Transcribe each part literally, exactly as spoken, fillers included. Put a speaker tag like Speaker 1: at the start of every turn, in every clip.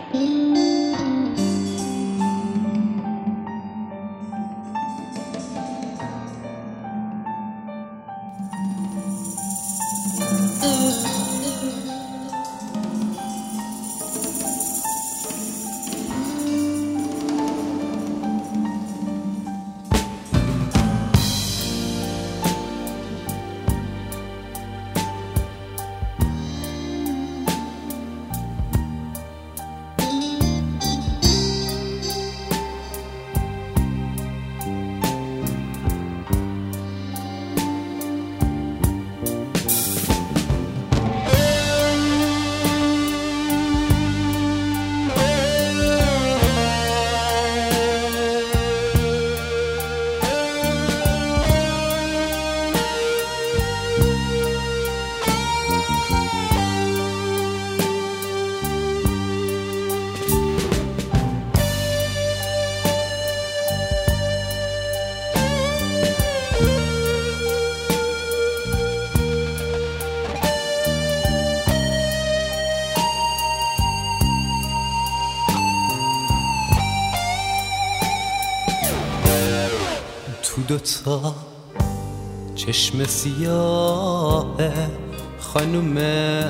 Speaker 1: دوتا چشم سیاه خانم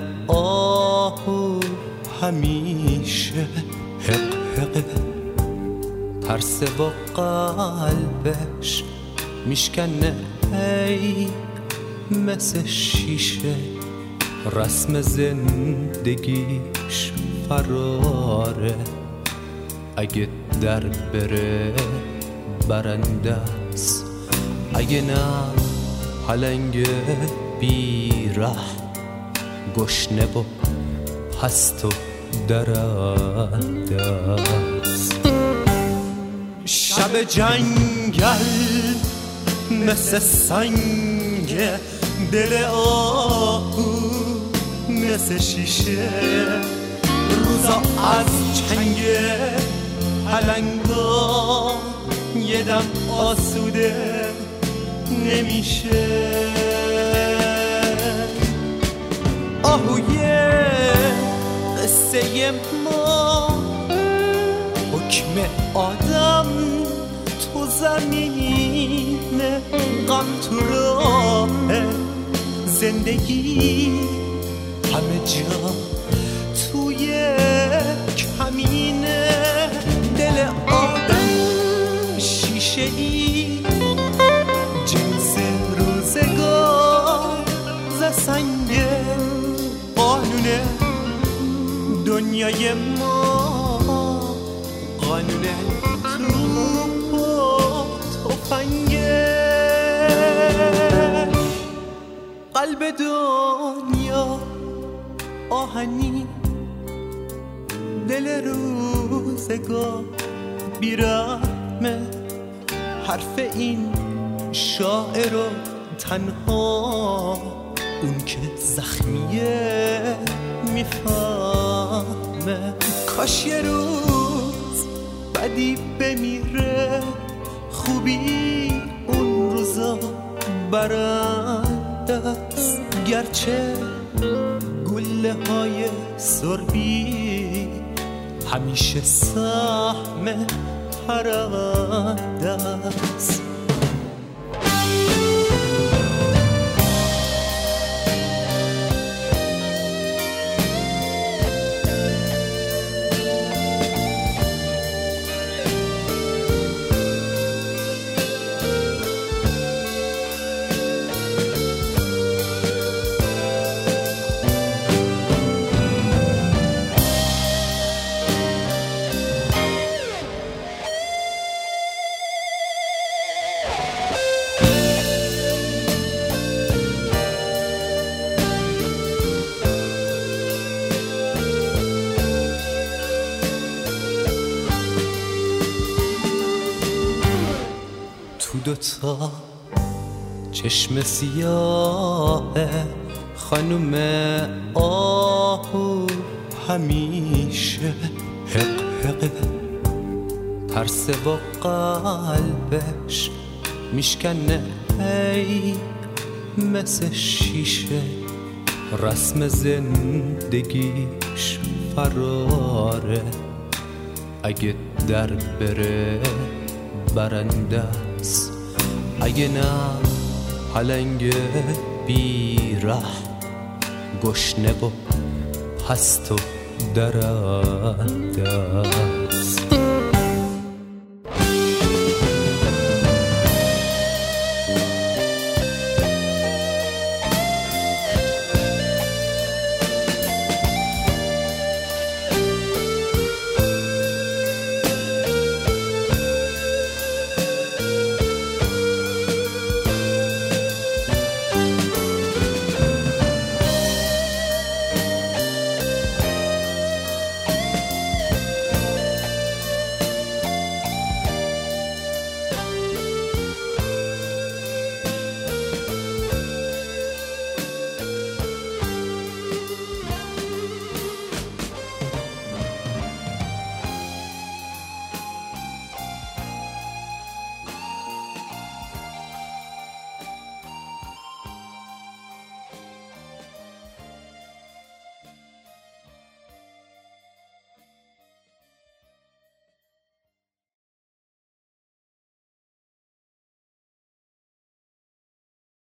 Speaker 1: آهو همیشه حق حق ترس با قلبش میشکنه ای مثل شیشه رسم زندگیش فراره اگه در بره برنده است اگه نه پلنگ بیره گشنه و پست و درنده است شب جنگل مثل سنگ دل آهو مثل شیشه روزا از چنگ پلنگا یه دم آسوده نمیشه آهوی قصه ما حکم آدم تو زمین غم تو راه زندگی همه جا توی کمینه دل آدم شیشه ای جنس روزگار ز سنگ قانونه دنیای ما قانونه توپ و تفنگه قلب دنیا آهنی دل روزگار بیرحمه حرف این شاعر و تنها اون که زخمیه میفهمه کاش یه روز بدی بمیره خوبی اون روزا برنده است گرچه گله های سربی همیشه سهم پرنده است دوتا چشم سیاه خانم آهو همیشه حق حق ترس با قلبش میشکنه ای مثل شیشه رسم زندگیش فراره اگه در بره برنده است، اگه نه پلنگ بیره گشنه و هست و درنده است.